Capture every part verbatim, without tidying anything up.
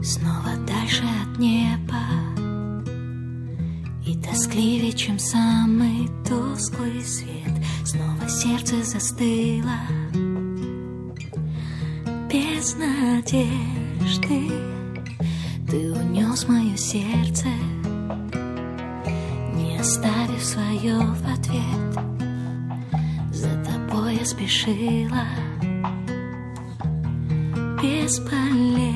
Снова дальше от неба и тоскливее, чем самый тусклый свет. Снова сердце застыло без надежды. Ты унес мое сердце, не оставив свое в ответ. За тобой я спешила бесполезно,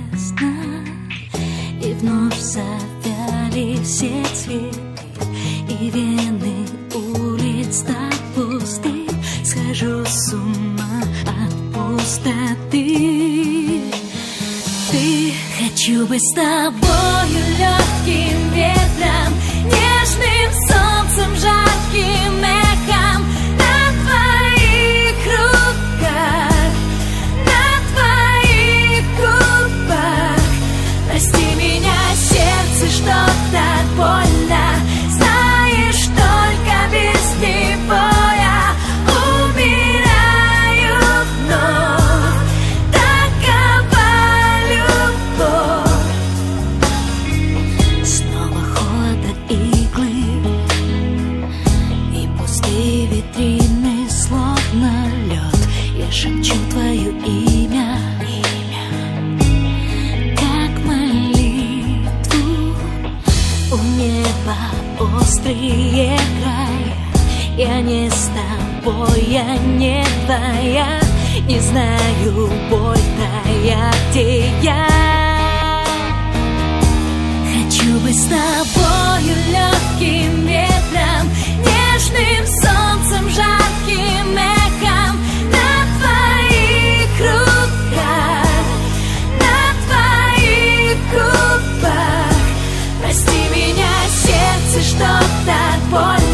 и вновь завяли все цветы, и вены улиц так пусты. Схожу с ума от пустоты. Ты, хочу быть с тобою легким ветром, нежным солнцем, жарким эхом на твоих руках, на твоих губах. Прости меня, сердце, что так больно. Знаешь, только без него я умираю вновь. Такова любовь. Снова холод от иглы и пустые витрины, словно лед. Я шепчу твое имя, как молитву. У неба острые края. Я не с тобой, я не твоя. Не знаю, боль твоя, где я. Хочу быть с тобою легким ветром, нежным солнцем, жарким эхом на твоих руках, на твоих губах. Прости меня, сердце, что так больно.